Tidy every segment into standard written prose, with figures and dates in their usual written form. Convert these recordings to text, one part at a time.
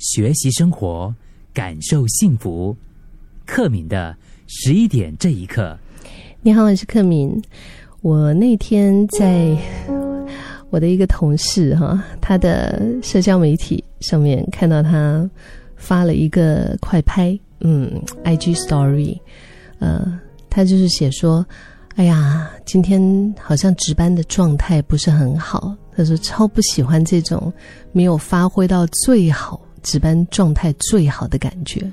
学习生活，感受幸福。克敏的11点这一刻。 你好，我是克敏。我那天在我的一个同事他的社交媒体上面看到他发了一个快拍IG Story， 他就是写说，哎呀，今天好像值班的状态不是很好。他说超不喜欢这种没有发挥到最好，值班状态最好的感觉。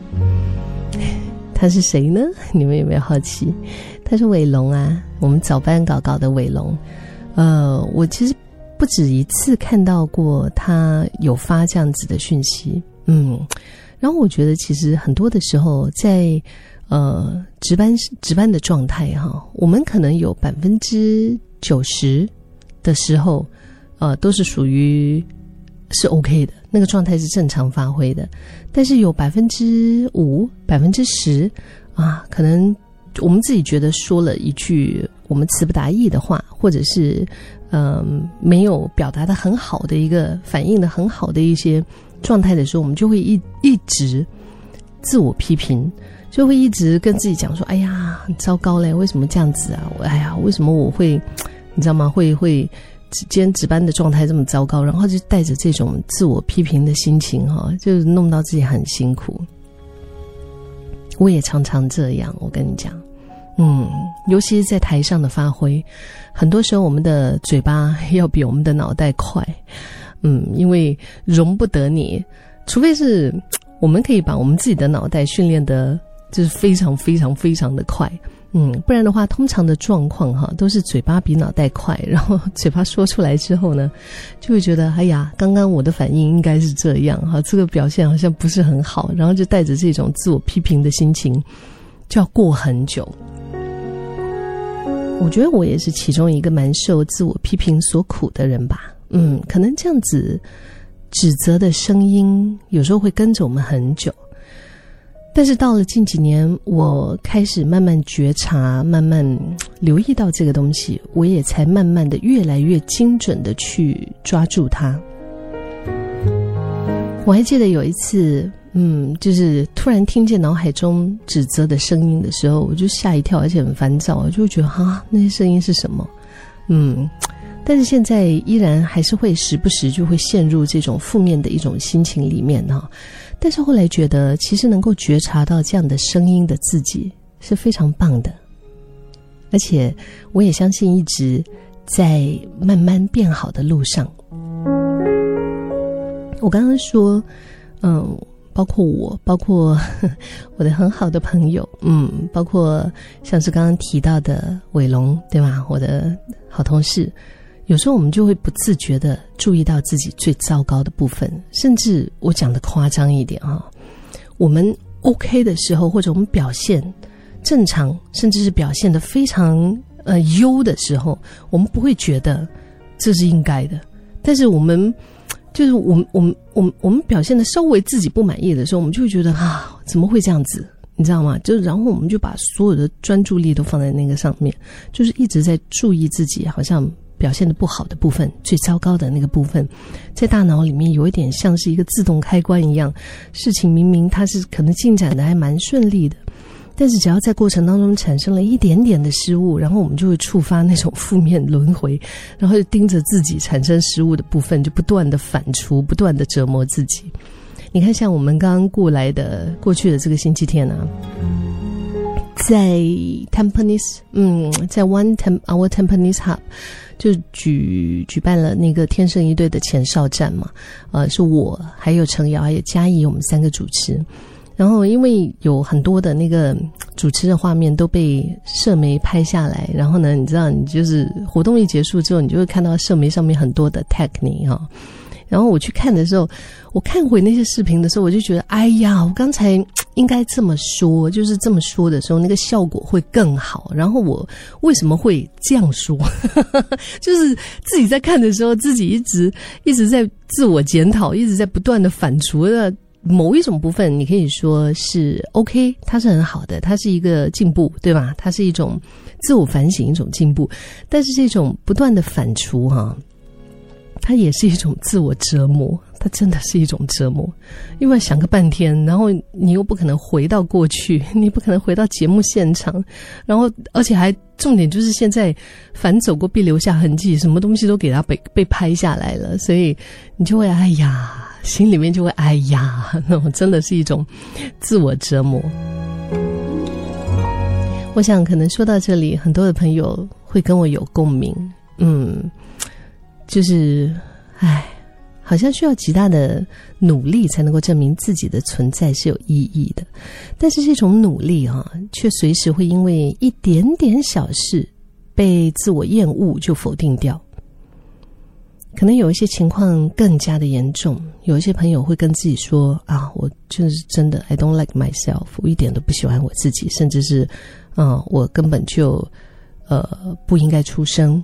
他是谁呢？你们有没有好奇？他是伟龙啊，我们早班搞的伟龙。我其实不止一次看到过他有发这样子的讯息。然后我觉得其实很多的时候在值班的状态我们可能有90%的时候都是属于是 OK 的，那个状态是正常发挥的。但是有5%、10%可能我们自己觉得说了一句我们词不达意的话，或者是没有表达的很好的一个反应的很好的一些状态的时候，我们就会一直自我批评，就会一直跟自己讲说，哎呀很糟糕嘞，为什么这样子啊？哎呀，为什么我会你知道吗？会今天值班的状态这么糟糕，然后就带着这种自我批评的心情就弄到自己很辛苦。我也常常这样，我跟你讲尤其是在台上的发挥，很多时候我们的嘴巴要比我们的脑袋快因为容不得你，除非是我们可以把我们自己的脑袋训练的就是非常非常非常的快不然的话通常的状况都是嘴巴比脑袋快，然后嘴巴说出来之后呢，就会觉得哎呀，刚刚我的反应应该是这样这个表现好像不是很好，然后就带着这种自我批评的心情就要过很久。我觉得我也是其中一个蛮受自我批评所苦的人吧可能这样子指责的声音有时候会跟着我们很久。但是到了近几年，我开始慢慢觉察，慢慢留意到这个东西，我也才慢慢的越来越精准的去抓住它。我还记得有一次就是突然听见脑海中指责的声音的时候，我就吓一跳，而且很烦躁，我就觉得那些声音是什么但是现在依然还是会时不时就会陷入这种负面的一种心情里面但是后来觉得其实能够觉察到这样的声音的自己是非常棒的，而且我也相信一直在慢慢变好的路上。我刚刚说包括我的很好的朋友包括像是刚刚提到的伟龙对吧，我的好同事，有时候我们就会不自觉地注意到自己最糟糕的部分，甚至我讲的夸张一点我们 OK 的时候，或者我们表现正常，甚至是表现得非常优的时候，我们不会觉得这是应该的。但是我们就是我们表现得稍微自己不满意的时候，我们就会觉得怎么会这样子？你知道吗？然后我们就把所有的专注力都放在那个上面，就是一直在注意自己好像表现的不好的部分，最糟糕的那个部分，在大脑里面有一点像是一个自动开关一样，事情明明它是可能进展的还蛮顺利的，但是只要在过程当中产生了一点点的失误，然后我们就会触发那种负面轮回，然后就盯着自己产生失误的部分，就不断的反刍，不断的折磨自己。你看像我们刚刚过去的这个星期天在 Tampines 在 Our Tampines Hub 就举办了那个天生一对的前哨战嘛是我还有程瑶还有嘉怡，我们3个主持。然后因为有很多的那个主持的画面都被社媒拍下来，然后呢你知道你就是活动一结束之后，你就会看到社媒上面很多的 tag 你然后我去看的时候，我看回那些视频的时候，我就觉得哎呀，我刚才应该这么说，就是这么说的时候那个效果会更好，然后我为什么会这样说就是自己在看的时候，自己一直在自我检讨，一直在不断的反刍的某一种部分，你可以说是 OK， 它是很好的，它是一个进步，对吧？它是一种自我反省，一种进步。但是这种不断的反刍它也是一种自我折磨，它真的是一种折磨，因为想个半天，然后你又不可能回到过去，你不可能回到节目现场，然后而且还重点就是现在凡走过必留下痕迹，什么东西都给它被拍下来了，所以你就会哎呀，心里面就会哎呀，那种真的是一种自我折磨。我想可能说到这里，很多的朋友会跟我有共鸣，就是好像需要极大的努力才能够证明自己的存在是有意义的，但是这种努力却随时会因为一点点小事被自我厌恶就否定掉。可能有一些情况更加的严重，有一些朋友会跟自己说我就是真的 I don't like myself， 我一点都不喜欢我自己，甚至是我根本就不应该出生，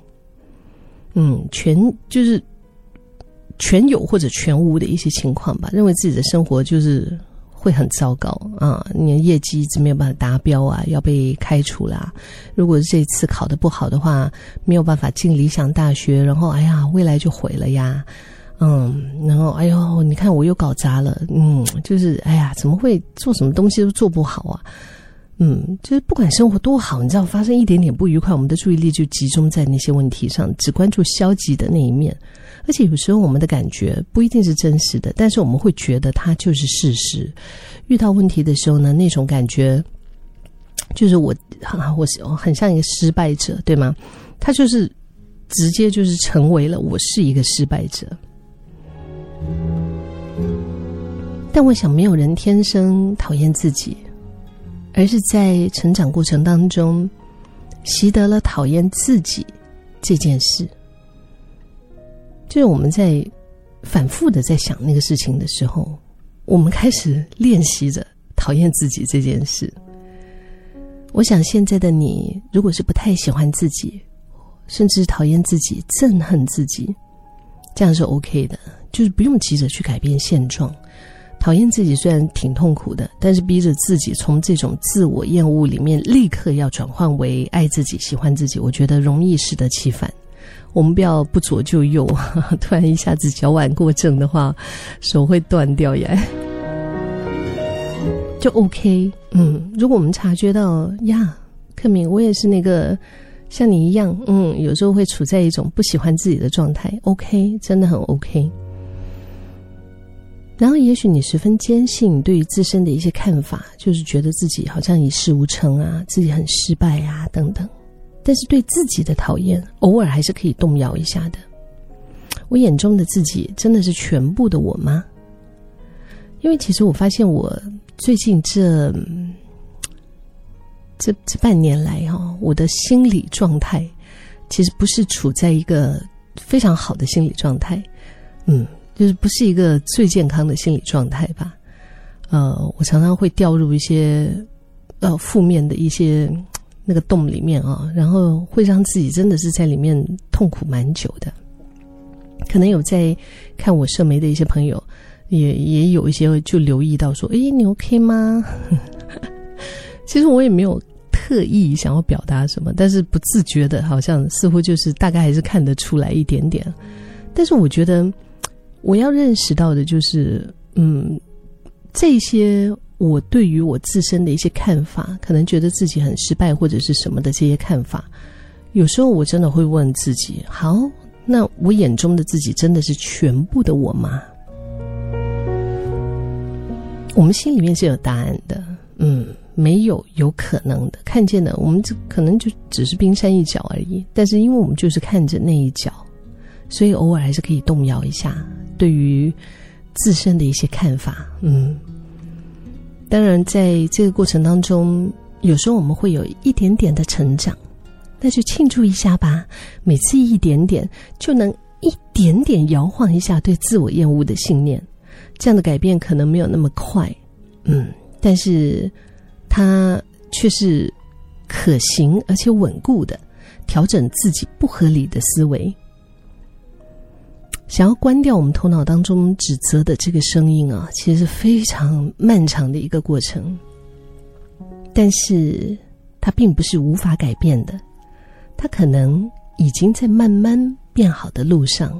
就是全有或者全无的一些情况吧，认为自己的生活就是会很糟糕你的业绩一直没有办法达标要被开除啦，如果这次考得不好的话，没有办法进理想大学，然后未来就毁了呀，然后你看我又搞砸了，就是怎么会做什么东西都做不好啊，就是不管生活多好，你知道发生一点点不愉快，我们的注意力就集中在那些问题上，只关注消极的那一面，而且有时候我们的感觉不一定是真实的，但是我们会觉得它就是事实。遇到问题的时候呢，那种感觉就是我很像一个失败者，对吗？他就是直接就是成为了我是一个失败者。但我想没有人天生讨厌自己，而是在成长过程当中习得了讨厌自己这件事。就是我们在反复的在想那个事情的时候，我们开始练习着讨厌自己这件事。我想现在的你如果是不太喜欢自己，甚至讨厌自己，憎恨自己，这样是 OK 的，就是不用急着去改变现状。讨厌自己虽然挺痛苦的，但是逼着自己从这种自我厌恶里面立刻要转换为爱自己喜欢自己，我觉得容易适得其反。我们不要不左就右，突然一下子脚腕过正的话，手会断掉耶。就 OK。如果我们察觉到克敏，我也是那个像你一样，有时候会处在一种不喜欢自己的状态， OK， 真的很 OK。然后也许你十分坚信对于自身的一些看法，就是觉得自己好像一事无成自己很失败等等，但是对自己的讨厌偶尔还是可以动摇一下的。我眼中的自己真的是全部的我吗？因为其实我发现我最近这半年来我的心理状态其实不是处在一个非常好的心理状态，就是不是一个最健康的心理状态吧。我常常会掉入一些负面的一些那个洞里面然后会让自己真的是在里面痛苦蛮久的。可能有在看我社媒的一些朋友也有一些就留意到说你 OK 吗？其实我也没有特意想要表达什么，但是不自觉的好像似乎就是大概还是看得出来一点点。但是我觉得我要认识到的就是这些我对于我自身的一些看法，可能觉得自己很失败或者是什么的这些看法，有时候我真的会问自己，好，那我眼中的自己真的是全部的我吗？我们心里面是有答案的，没有可能的，看见的我们可能就只是冰山一角而已，但是因为我们就是看着那一角，所以偶尔还是可以动摇一下对于自身的一些看法。当然在这个过程当中，有时候我们会有一点点的成长，那就庆祝一下吧，每次一点点就能一点点摇晃一下对自我厌恶的信念。这样的改变可能没有那么快，但是它却是可行而且稳固的调整自己不合理的思维。想要关掉我们头脑当中指责的这个声音其实是非常漫长的一个过程，但是它并不是无法改变的，它可能已经在慢慢变好的路上。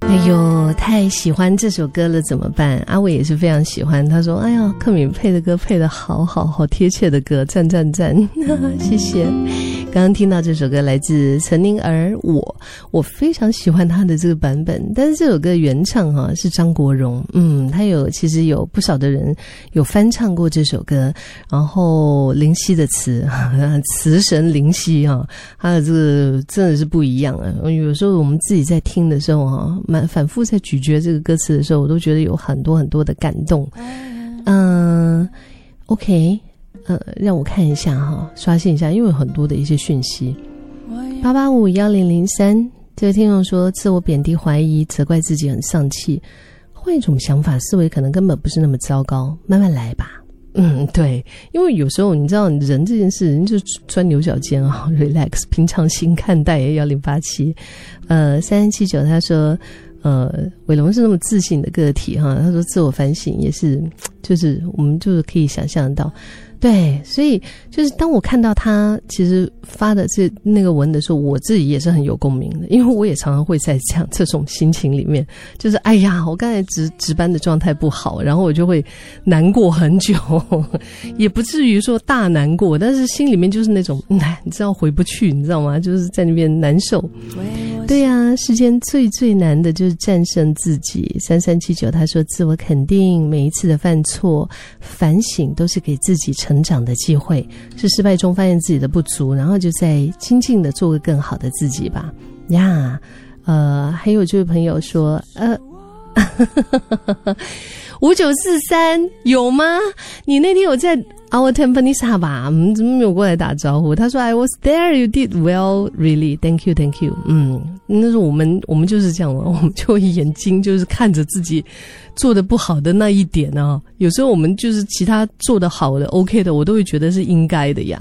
哎呦，太喜欢这首歌了，怎么办？阿伟也是非常喜欢，他说：“哎呀，克敏配的歌配的好贴切的歌，赞赞赞，谢谢。”刚刚听到这首歌来自岑宁儿，我非常喜欢他的这个版本，但是这首歌原唱是张国荣，他其实有不少的人有翻唱过这首歌，然后林夕的词神林夕他的这个真的是不一样啊。有时候我们自己在听的时候反复在咀嚼这个歌词的时候，我都觉得有很多很多的感动。OK， 让我看一下刷新一下，因为有很多的一些讯息。8851003，这个听众说，自我贬低、怀疑、责怪自己很丧气，换一种想法，思维可能根本不是那么糟糕，慢慢来吧。对，因为有时候你知道人这件事，人就钻牛角尖relax， 平常心看待。1087， 3379他说，伟龙是那么自信的个体他说自我反省也是，就是我们就是可以想象到。对，所以就是当我看到他其实发的那个文的时候，我自己也是很有共鸣的，因为我也常常会在这种心情里面，就是哎呀，我刚才值班的状态不好，然后我就会难过很久，也不至于说大难过，但是心里面就是那种你知道回不去，你知道吗？就是在那边难受。对啊，世间最难的就是战胜自己。3379他说，自我肯定，每一次的犯错反省都是给自己成长的机会，是失败中发现自己的不足，然后就再精进的做个更好的自己吧。还有这位朋友说5943有吗？你那天有在 Our Tampines 吧？怎么没有过来打招呼？他说 I was there, you did well, really, thank you, thank you。那时候我们就是这样，我们就眼睛就是看着自己做的不好的那一点有时候我们就是其他做的好的 OK 的，我都会觉得是应该的呀。